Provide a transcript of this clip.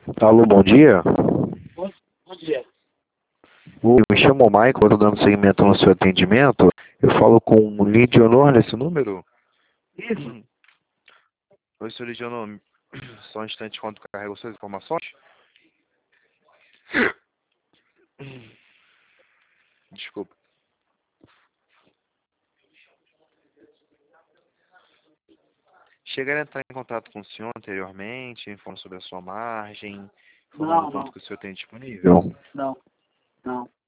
Alô, bom dia. Bom dia. Oi, me chamo Michael, estou dando seguimento no seu atendimento. Eu falo com o Lidionor nesse número? Isso? Oi, senhor Lidionor. Só um instante enquanto carrego suas informações. Desculpa. Chegaram a entrar em contato com o senhor anteriormente, informando sobre a sua margem, informando Não, quanto não, que o senhor tem disponível. não, não.